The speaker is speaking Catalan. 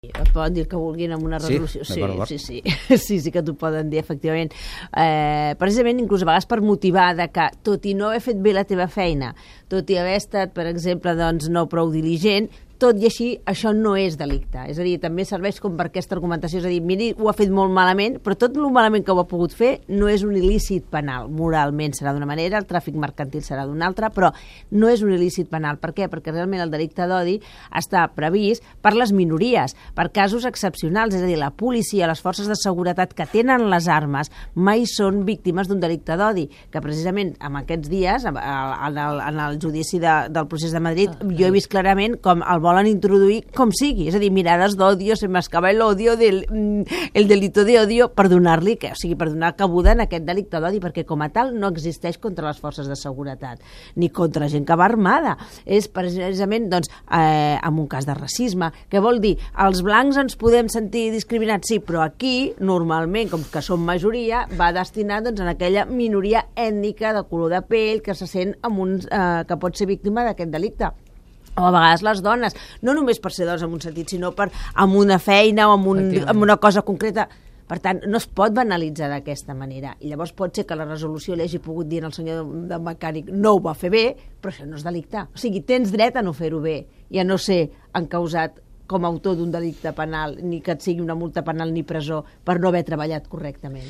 Et poden dir el que vulguin amb una resolució. Sí que t'ho poden dir, efectivament. Precisament, inclús a vegades per motivar que, tot i no haver fet bé la teva feina, tot i haver estat, per exemple, doncs, no prou diligent, tot i així, això no és delicte. És a dir, també serveix com per aquesta argumentació. És a dir, miri, ho ha fet molt malament, però tot el malament que ho ha pogut fer no és un il·lícit penal. Moralment serà d'una manera, el tràfic mercantil serà d'una altra, però no és un il·lícit penal. Per què? Perquè realment el delicte d'odi està previst per les minories, per casos excepcionals. És a dir, la policia, les forces de seguretat que tenen les armes, mai són víctimes d'un delicte d'odi, que precisament en aquests dies, en el judici del procés de Madrid, jo he vist clarament com el volen introduir com sigui, és a dir, mirades d'odio, se m'escava el delito de odio, per donar-li, o sigui, per donar cabuda en aquest delicte d'odi, perquè com a tal no existeix contra les forces de seguretat, ni contra gent que va armada. És precisament, doncs, en un cas de racisme, que vol dir, els blancs ens podem sentir discriminats, sí, però aquí, normalment, com que som majoria, va destinat, doncs, en aquella minoria ètnica de color de pell que se sent que pot ser víctima d'aquest delicte. O a vegades les dones, no només per ser dones en un sentit, sinó amb una feina o amb una cosa concreta. Per tant, no es pot banalitzar d'aquesta manera. I llavors pot ser que la resolució li hagi pogut dir al senyor del mecànic no ho va fer bé, però això no és delicte. O sigui, tens dret a no fer-ho bé i a no ser encausat com a autor d'un delicte penal, ni que et sigui una multa penal ni presó per no haver treballat correctament.